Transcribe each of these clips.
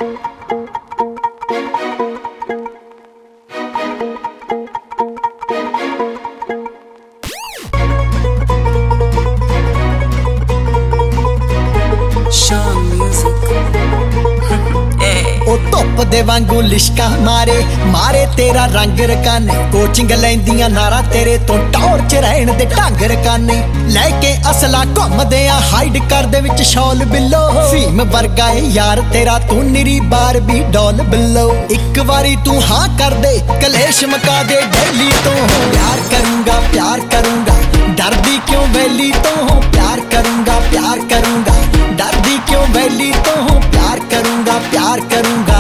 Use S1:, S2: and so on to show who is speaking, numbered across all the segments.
S1: धुप दे वांगू लिशका मारे मारे तेरा रंग रकाने कोचिंग लैंदियां नारा तेरे तो टौर च रहन दे ढंग रकाने लैके असला घुमदे आ हाइड कर दे विच शॉल बिलो फीम वर्गा है यार तेरा तू निरी बार भी डॉल बिलो एक बारी तू हाँ कर दे कलेश मका दे डेली तो प्यार करूंगा डरदी क्यों वैली तो प्यार करूंगा डरदी क्यों वैली तो प्यार करूंगा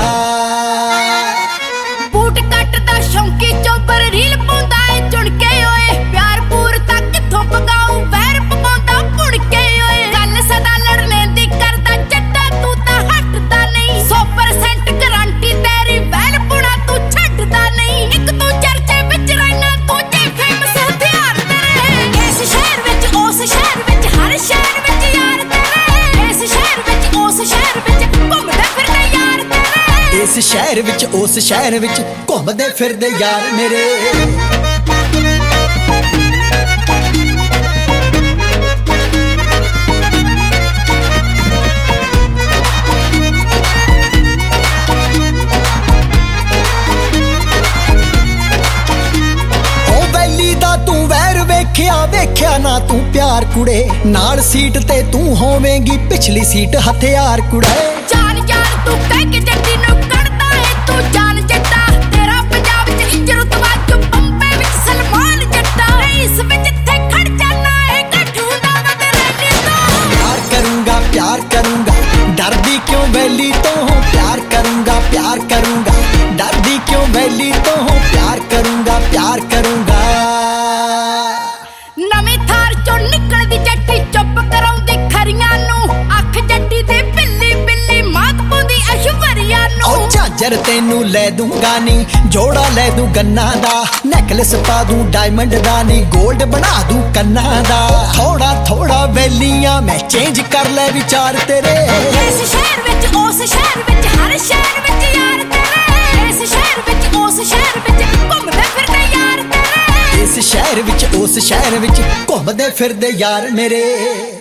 S2: बूट कट दा शौंकी चौपर रील पाउंदा है चुन के ओए प्यार पूर तक किथों पगाऊं वैर पकाउंदा पुड़ के ओए गल सदा लड़ने दी करदा जट्टा तू तां हटदा नहीं 100% गारंटी तेरी वैल पुणा तू छड्डदा नहीं एक तू चर्चे विच रहना तू जे फेमस हथियार तेरे इस शहर विच उस शहर विच हर शहर विच यार तेरे इस शहर विच उस शहर विच घुमदा फिरदा यार तेरे
S1: इस शहर विच उस शहर विच घुमदे फिरदे यार मेरे वेख्या ना तू प्यार कुड़े नाल सीट ते तू होवेंगी पिछली सीट हथियार कुड़े
S2: जान यार तू कह के जट्टी नु करदा है तू जान जट्टा तेरा पंजाब च इज्जत वाजू बंबे विच सलमान जट्टा इस विच थे खड़ जाना है कठूंदा बदले तो
S1: प्यार करूंगा डरदी क्यों वैली तो प्यार करूंगा डरदी क्यों वैली तो प्यार करूंगा
S2: नवी थार चों निकलदी जट्टी चुप कराउंदी खरियां नू अख जट्टी ते बिल्ली बिल्ली मात पाउंदी ऐश्वर्या नू
S1: ओ झांजर तेनू ले दूंगा नी जोड़ा ले दूं गन्ना दा नेकलेस पा दूं डायमंड दा नी गोल्ड बना दूं कन्ना दा थोड़ा वैलियां मैं चेंज कर ले विचार तेरे
S2: इस शहर विच उस शहर विच हर शहर विच यार तेरे इस शहर विच उस शहर विच घुमदे फिरदे यार तेरे
S1: इस शहर विच उस शहर विच घुमदे फिरदे यार मेरे।